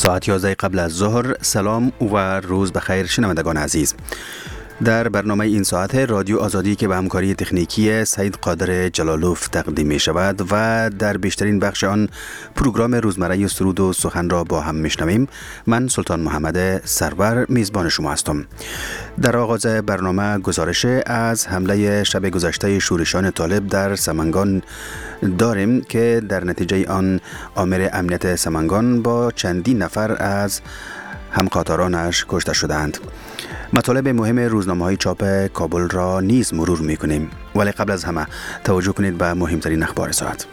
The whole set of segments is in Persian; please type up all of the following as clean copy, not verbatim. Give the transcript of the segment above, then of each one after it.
ساعت 11 قبل از ظهر. سلام و روز بخیر شنوندگان عزیز. در برنامه این ساعت رادیو آزادی که به همکاری تکنیکی سید قادر جلالوف تقدیم می شود و در بیشترین بخش آن پروگرام روزمره سرود و سخن را با هم میشنویم. من سلطان محمد سرور میزبان شما هستم. در آغاز برنامه گزارش از حمله شب گذشته شورشان طالب در سمنگان داریم که در نتیجه آن آمر امنیت سمنگان با چندین نفر از همکارانش کشته شدند. مطالب مهم روزنامه‌های چاپ کابل را نیز مرور می‌کنیم، ولی قبل از همه توجه کنید به مهمترین اخبار ساعت.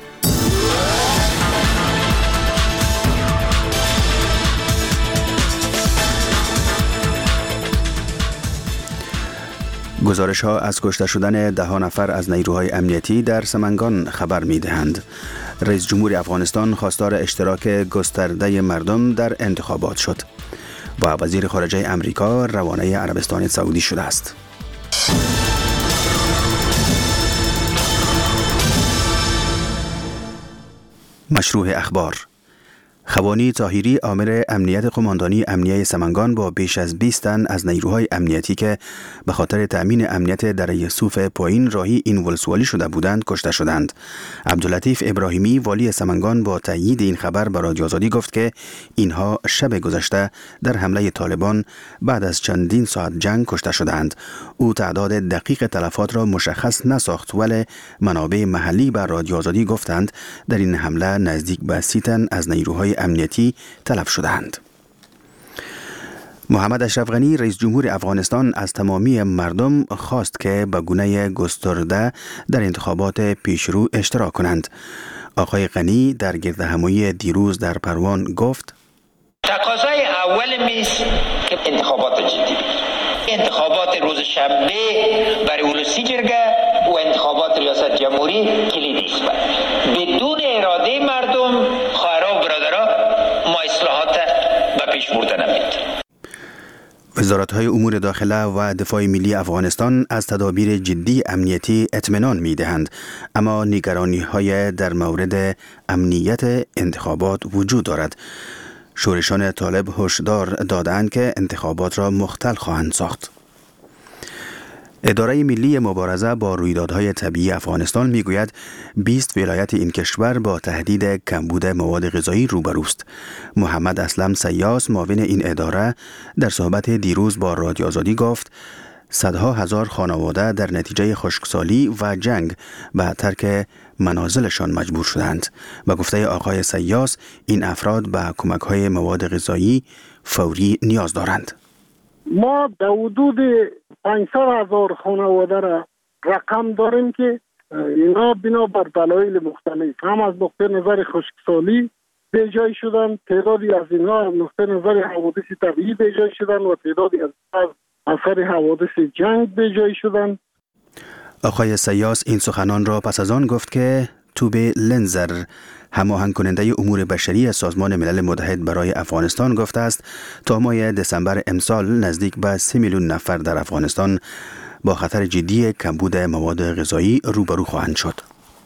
گزارش‌ها از کشته شدن 10 نفر از نیروهای امنیتی در سمنگان خبر می‌دهند. رئیس جمهور افغانستان خواستار اشتراک گسترده مردم در انتخابات شد و وزیر خارجه امریکا روانه عربستان سعودی شده است. مشروع اخبار. خوانی طاهری آمر امنیت قماندانی امنیه سمنگان با بیش از 20 تن از نیروهای امنیتی که به خاطر تأمین امنیت در یوسف پایین راهی این ولسوالی شده بودند کشته شدند. عبداللطیف ابراهیمی والی سمنگان با تایید این خبر به رادیو آزادی گفت که اینها شب گذشته در حمله طالبان بعد از چندین ساعت جنگ کشته شدند. او تعداد دقیق تلفات را مشخص نساخت، ولی منابع محلی به رادیو آزادی گفتند در این حمله نزدیک به 30 تن از نیروهای امنیتی تلف شدند. محمد اشرف غنی رئیس جمهور افغانستان از تمامی مردم خواست که به گونه گسترده در انتخابات پیشرو اشتراک کنند. آقای غنی در گردهمایی دیروز در پروان گفت: تقاضای اول میست که انتخابات جدی بگیرد. انتخابات روز شنبه برای اولوسی جرگه و انتخابات ریاست جمهوری کلیدی است. بدون اراده مردم، خواهرها و برادرها، ما اصلاحات به پیش بردن نمی‌تونیم. وزارت‌های امور داخله و دفاع ملی افغانستان از تدابیر جدی امنیتی اطمینان می‌دهند، اما نگرانی‌های در مورد امنیت انتخابات وجود دارد. شورشان طالب هشدار دادند که انتخابات را مختل خواهند ساخت. اداره ملی مبارزه با رویدادهای طبیعی افغانستان میگوید 20 ولایت این کشور با تهدید کمبود مواد غذایی روبروست. محمد اسلم سیاس معاون این اداره در صحبت دیروز با رادیو آزادی گفت صدها هزار خانواده در نتیجه خشکسالی و جنگ به ترک منازلشان مجبور شدند. به گفته آقای سیاس این افراد به کمک‌های مواد غذایی فوری نیاز دارند. ما در حدود 500,000 خانواده را رقم داریم که اینا بنابر دلایل مختلف هم از نقطه نظر خشکسالی به جای شدن، تعدادی از اینا از نقطه نظر حوادث طبیعی به جای شدن و تعدادی از اثر حوادث جنگ به جای شدن. آقای سیاس این سخنان را پس از آن گفت که توبه لنزر هماهنگ کننده امور بشری سازمان ملل متحد برای افغانستان گفته است تا ماه دسامبر امسال نزدیک به 3 میلیون نفر در افغانستان با خطر جدی کمبود مواد غذایی روبرو خواهند شد.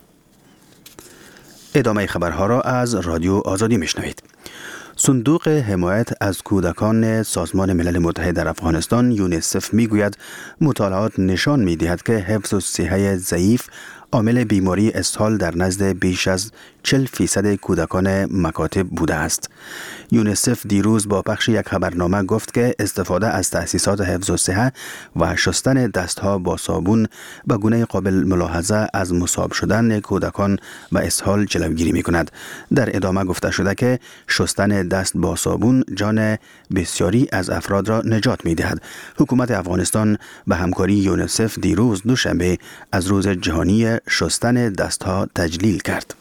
ادامه خبرها را از رادیو آزادی میشنوید. صندوق حمایت از کودکان سازمان ملل متحد در افغانستان یونیسف میگوید مطالعات نشان میدهد که حفظ الصحه ضعیف عامل بیماری اسهال در نزد بیش از 40% کودکان مکاتب بوده است. یونیسف دیروز با پخش یک خبرنامه گفت که استفاده از تأسیسات حفظ الصحه و شستن دستها با صابون به گونه قابل ملاحظه از مصاب شدن کودکان به اسهال جلوگیری می‌کند. در ادامه گفته شده که شستن دست با صابون جان بسیاری از افراد را نجات می‌دهد. حکومت افغانستان به همکاری یونیسف دیروز دوشنبه از روز جهانی شستن دستها تجلیل کرد.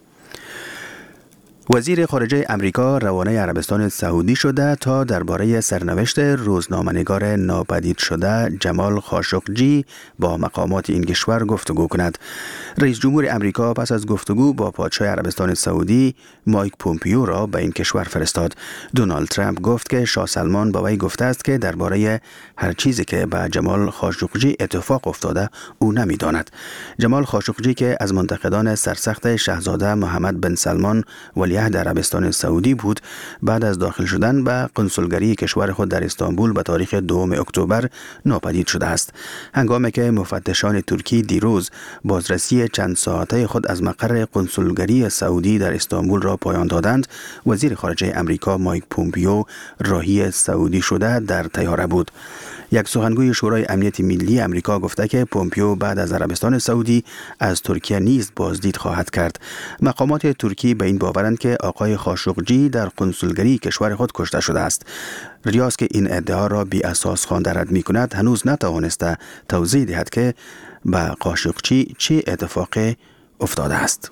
وزیر خارجه امریکا روانه عربستان سعودی شده تا درباره سرنوشت روزنامه‌نگار ناپدید شده جمال خاشقجی با مقامات این کشور گفتگو کند. رئیس جمهور امریکا پس از گفتگو با پادشاه عربستان سعودی مایک پومپیو را به این کشور فرستاد. دونالد ترامپ گفت که شاه سلمان با وی گفته است که درباره هر چیزی که به جمال خاشقجی اتفاق افتاده او نمی‌داند. جمال خاشقجی که از منتقدان سرسخت شاهزاده محمد بن سلمان ولی ولیعهد عربستان سعودی بود بعد از داخل شدن به کنسولگری کشور خود در استانبول به تاریخ 2 اکتبر ناپدید شده است. هنگامی که مفتشان ترکی دیروز بازرسی چند ساعته خود از مقر کنسولگری سعودی در استانبول را پایان دادند، وزیر خارجه امریکا مایک پومپیو راهی سعودی شده در طیاره بود. یک سخنگوی شورای امنیت ملی امریکا گفته که پومپیو بعد از عربستان سعودی از ترکیه نیز بازدید خواهد کرد. مقامات ترکی به این باورند که آقای خاشقجی در کنسولگری کشور خود کشته شده است. ریاض که این ادعا را بی اساس خوانده رد می کند، هنوز نتوانسته توضیح دهد که به خاشقجی چه اتفاقی افتاده است.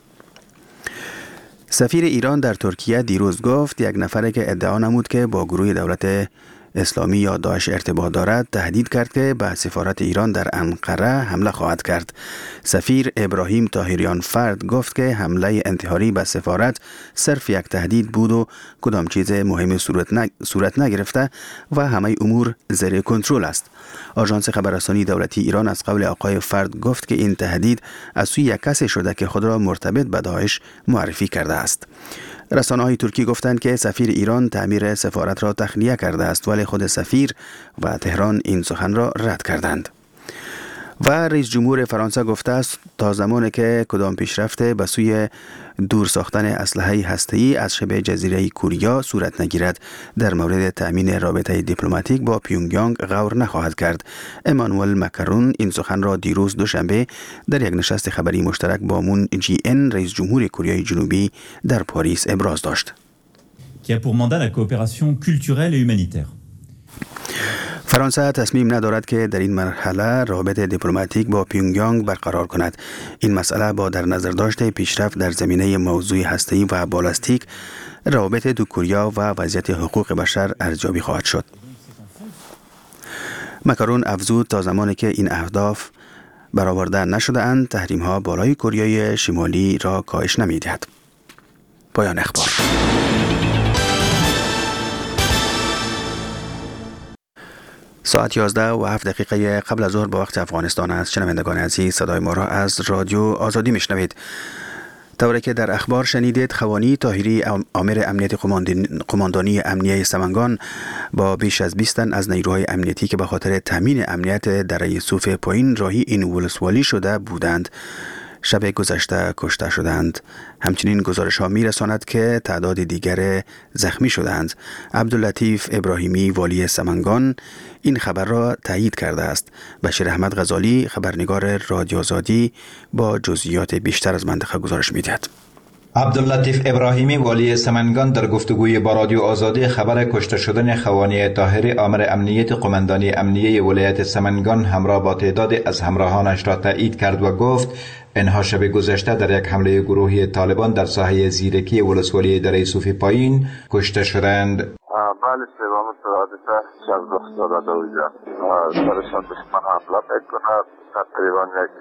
سفیر ایران در ترکیه دیروز گفت یک نفر که ادعا نمود که با گروه دولت اسلامی یا داعش ارتباط دارد تهدید کرد که به سفارت ایران در انقره حمله خواهد کرد. سفیر ابراهیم طاهریان فرد گفت که حمله انتحاری به سفارت صرف یک تهدید بود و کدام چیز مهمی صورت نگرفته و همه امور زیر کنترل است. آژانس خبررسانی دولتی ایران از قول آقای فرد گفت که این تهدید از سوی یک کسی شده که خود را مرتبط به داعش معرفی کرده است. رسانه‌های ترکی گفتند که سفیر ایران تعمیر سفارت را تخلیه کرده است، ولی خود سفیر و تهران این سخن را رد کردند. و رئیس جمهور فرانسه گفته است تا زمانی که کدام پیشرفت به سوی دور ساختن اسلحه هسته‌ای از شبه جزیره کوریا صورت نگیرد، در مورد تأمین رابطه دیپلماتیک با پیونگیانگ غور نخواهد کرد. امانوئل مکرون این سخن را دیروز دوشنبه در یک نشست خبری مشترک با مون جی ان رئیس جمهور کره جنوبی در پاریس ابراز داشت. qui a pour mandat la coopération culturelle et humanitaire. فرانسه تصمیم ندارد که در این مرحله روابط دیپلماتیک با پیونگیانگ برقرار کند. این مسئله با در نظر داشته پیشرفت در زمینه موضوع هسته‌ای و بالستیک، روابط دو کره و وضعیت حقوق بشر ارزیابی خواهد شد. مکرون افزود تا زمانی که این اهداف برآورده نشده اند، تحریم ها بالای کره شمالی را کاهش نمی‌دهد. پایان اخبار. ساعت 11:07 قبل از ظهر به وقت افغانستان است. شنوندگان عزیز، صدای ما را از رادیو آزادی میشنوید. طوری که در اخبار شنیدید، خوانی طاهری آمر امنیت قماندانی امنیه سمنگان با بیش از 20 تن از نیروهای امنیتی که به خاطر تامین امنیت در یوسف پایین راهی این ولسوالی شده بودند، شب گذشته کشته شدند. همچنین گزارش ها می رساند که تعداد دیگر زخمی شدند. عبداللطیف ابراهیمی والی سمنگان این خبر را تایید کرده است. بشیر احمد غزالی خبرنگار رادیو آزادی با جزئیات بیشتر از منطقه گزارش می دهد. عبداللطیف ابراهیمی والی سمنگان در گفتگوی با رادیو آزادی خبر کشته شدن خوانی طاهری آمر امنیت قماندانی امنیه ولایت سمنگان همراه با تعداد از همراهانش را تایید کرد و گفت اینها شب گذشته در یک حمله گروهی طالبان در ساحه زیرکی ولسوالی دره صوفی پایین کشته شدند. بله، سوام حادثه شب رخ داده سرشان دشمن حمله میکنه. تقریبا یک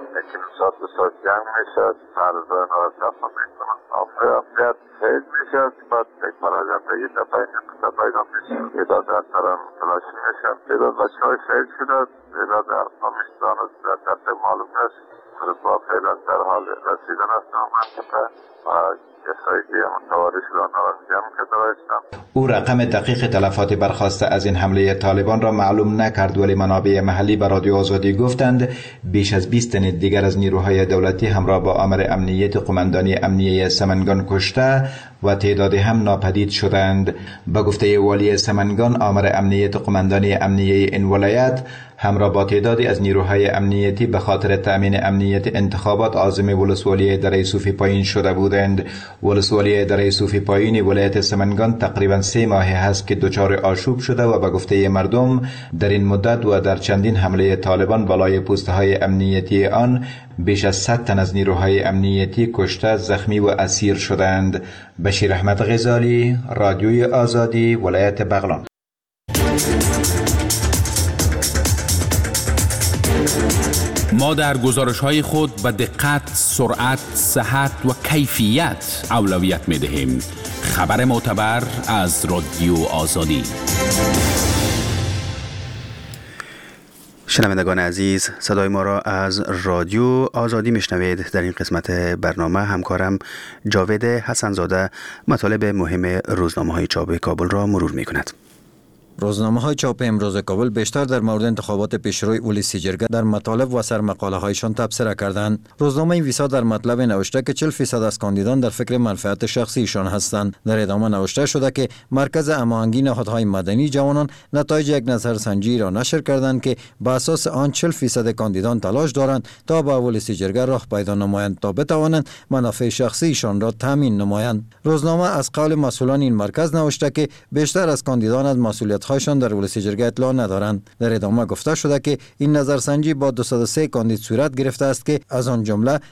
ساعت دو ساعت جنگ میشد. سرزان را دفع میکنن. امنیت حید میشد. بعد یک مراجعه به یه دفعه پیدا میشد. تعداد افسران تلاشی میشد. تعداد بچه های شهید شده. تعداد افغانستان در تحت معلوم است. با فعلا در حال رسیدن است منطقه و کسایی که متواری شدن را جمع کرده باشند. او رقم دقیق تلفات برخاسته از این حمله طالبان را معلوم نکرد، ولی منابع محلی به رادیو آزادی گفتند بیش از 20 تن دیگر از نیروهای دولتی همراه با آمر امنیت قماندانی امنیه سمنگان کشته و تعدادی هم ناپدید شدند. به گفته والی سمنگان، آمر امنیت قماندانی امنیه این ولایت همراه با تعدادی از نیروهای امنیتی به خاطر تأمین امنیت انتخابات عازم ولسوالی دره صوفی پایین شده بودند. ولسوالی دره صوفی پایین ولایت سمنگان تقریبا 3 ماه است که دچار آشوب شده و به گفته مردم در این مدت و در چندین حمله طالبان بالای پوستهای امنیتی آن بیش از 100 تن از نیروهای امنیتی کشته، زخمی و اسیر شدند. بشیر احمد غزالی، رادیوی آزادی، ولایت بغلان. ما در گزارش‌های خود به دقت، سرعت، صحت و کیفیت اولویت می‌دهیم. خبر معتبر از رادیو آزادی. شنوندگان عزیز، صدای ما را از رادیو آزادی میشنوید. در این قسمت برنامه همکارم جاوید حسنزاده مطالب مهم روزنامه‌های چاپ کابل را مرور می‌کند. روزنامه‌های چاپ امروز کابل بیشتر در مورد انتخابات پیشروی اولیسی جرگه در مطالب و سرمقاله‌هایشان تبصره کردند. روزنامه ویسا در مطلب نوشته که 40% از کاندیدان در فکر منفعت شخصیشان هستند. در ادامه نوشته شده که مرکز هماهنگی نهادهای مدنی جوانان نتایج یک نظرسنجی را نشر کردند که بر اساس آن 40% کاندیدان تلاش دارند تا به اولیسی جرگه راه پیدا نمایند تا بتوانند منافع شخصیشان را تامین نمایند. روزنامه از قول مسئولان این مرکز نوشته که بیشتر از کاندیدان از مسئولیت هایشان در اولیسی جرگه اطلاع ندارند. در ادامه گفته شده که این نظرسنجی با 203 کاندید صورت گرفته است که از آن جمله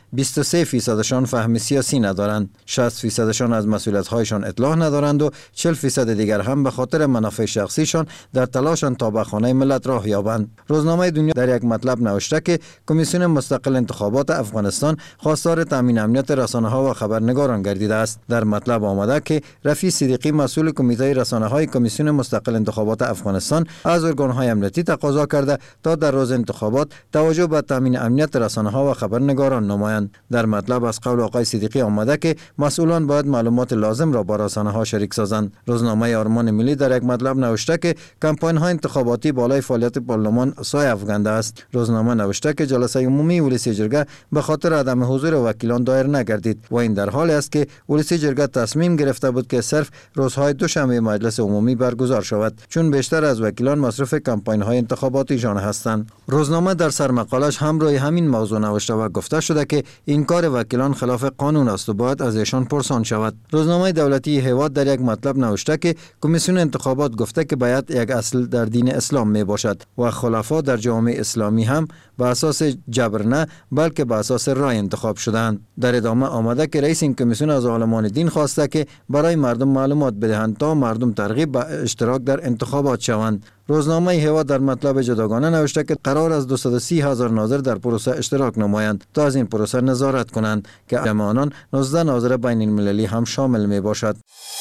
23% فهم سیاسی ندارند، 60% از مسئولیت هایشان اطلاع ندارند و 40% دیگر هم به خاطر منافع شخصیشان در تلاشند تا به خانه ملت راه یابند. روزنامه دنیا در یک مطلب نوشته که کمیسیون مستقل انتخابات افغانستان خواستار تامین امنیت رسانه ها و خبرنگاران گردیده است. در مطلب آمده که رفیع صدیقی مسئول کمیته رسانه های کمیسیون مستقل انتخابات افغانستان از ارگان‌های امنیتی تقاضا کرده تا در روز انتخابات توجه به تامین امنیت رسانه‌ها و خبرنگاران نمایند. در مطلب از قول آقای صدیقی آمده که مسئولان باید معلومات لازم را با رسانه‌ها شریک سازند. روزنامه آرمان ملی در یک مطلب نوشته که کمپاین‌های انتخاباتی بالای فعالیت پارلمان سایه افکنده است. روزنامه نوشته که جلسه عمومی اولیسی جرگه به خاطر عدم حضور وکیلان دایر نگردید و این در حالی است که اولیسی جرگه تصمیم گرفته بود که صرف روزهای دوشنبه مجلس عمومی برگزار شود، چون بیشتر از وکیلان مصرف کمپاین‌های انتخاباتیشان هستند. روزنامه در سرمقالش هم روی همین موضوع نوشته و گفته شده که این کار وکیلان خلاف قانون است و باید از ایشان پرسان شود. روزنامه دولتی هواد در یک مطلب نوشته که کمیسیون انتخابات گفته که باید یک اصل در دین اسلام می باشد و خلفا در جامعه اسلامی هم به اساس جبر نه بلکه به اساس رای انتخاب شدند. در ادامه آمده که رئیس این کمیسیون از عالمان دین خواسته که برای مردم معلومات بدهند تا مردم ترغیب به اشتراک در انتخابات شوند. روزنامه هوا در مطلب جداگانه نوشته که قرار از 230,000 ناظر در پروسه اشتراک نمایند تا از این پروسه نظارت کنند که جمع آنان 19 ناظر بین المللی هم شامل می باشد.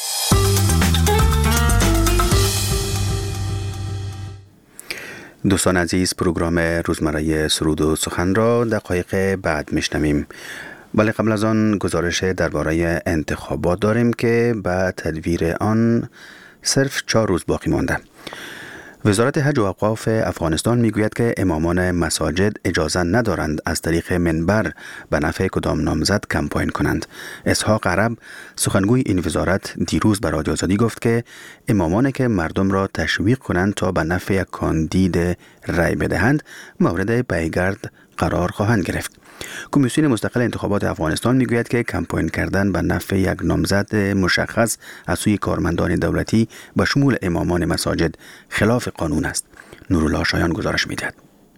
دوستان عزیز، پروگرام روزمره سرود و سخن را دقایق بعد میشنویم. ولی قبل از آن گزارش درباره انتخابات داریم که به تدویر آن صرف 4 روز باقی مانده. وزارت حج و اوقاف افغانستان میگوید که امامان مساجد اجازه ندارند از طریق منبر به نفع کدام نامزد کمپاین کنند. اسحاق عرب سخنگوی این وزارت دیروز به رادیو آزادی گفت که امامان که مردم را تشویق کنند تا به نفع یک کاندید رای بدهند مورد پیگرد قرار خواهند گرفت. کمیسیون مستقل انتخابات افغانستان میگوید که کمپاین کردن به نفع یک نامزد مشخص از سوی کارمندان دولتی به شمول امامان مساجد خلاف قانون است. نورالله شایان گزارش میدهد.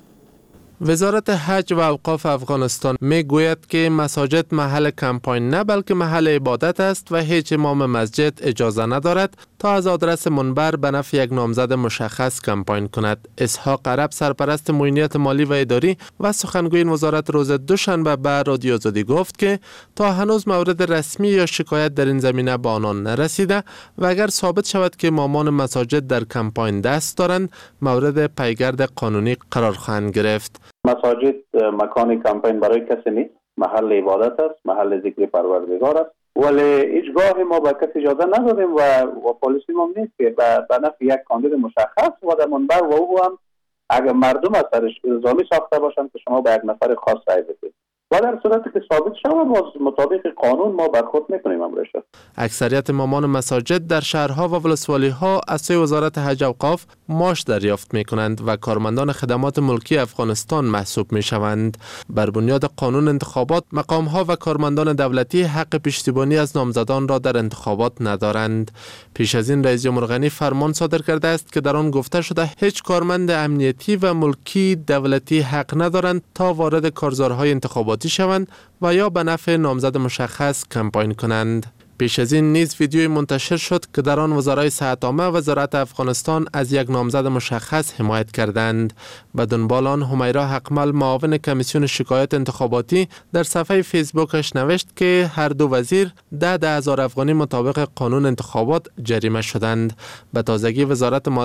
وزارت حج و اوقاف افغانستان می گوید که مساجد محل کمپاین نه بلکه محل عبادت است و هیچ امام مسجد اجازه ندارد تا از آدرس منبر به نفع یک نامزد مشخص کمپاین کند. اسحاق عرب سرپرست معینیت مالی و اداری و سخنگوی این وزارت روز دوشنبه به رادیو آزادی گفت که تا هنوز مورد رسمی یا شکایت در این زمینه به آنان نرسیده و اگر ثابت شود که امامان مساجد در کمپاین دست دارند مورد پیگرد قانونی قرار خواهند گرفت. مساجد مکان کمپین برای کسی نیست، محل عبادت است، محل ذکر پروردگار است، ولی هیچگاه ما به کسی اجازه ندادیم و پالیسی ما نیست که به نفع یک کاندید مشخص و در منبر و او هم اگر مردم از سرش الزامی ساخته باشند که شما به یک نفر خاص رای بدید و در صورتی که ثابت شود مطابق قانون ما برخورد میکنیم امرش. اکثریت امامان مساجد در شهرها و ولسوالی‌ها از سوی وزارت حج و اوقاف معاش دریافت میکنند و کارمندان خدمات ملکی افغانستان محسوب میشوند. بر بنیاد قانون انتخابات مقامها و کارمندان دولتی حق پشتیبانی از نامزدان را در انتخابات ندارند. پیش از این رئیس جمهور غنی فرمان صادر کرده است که در آن گفته شده هیچ کارمند امنیتی و ملکی دولتی حق ندارند تا وارد کارزارهای انتخاباتی شوند و یا به نفع نامزد مشخص کمپاین کنند. پیش از این نیز ویدیوی منتشر شد که در آن وزرای صحت عامه و وزارت افغانستان از یک نامزد مشخص حمایت کردند. به دنبال آن همیرا حقمل معاون کمیسیون شکایات انتخاباتی در صفحه فیسبوکش نوشت که هر دو وزیر 10,000 افغانی مطابق قانون انتخابات جریمه شدند. به تازگی وزارت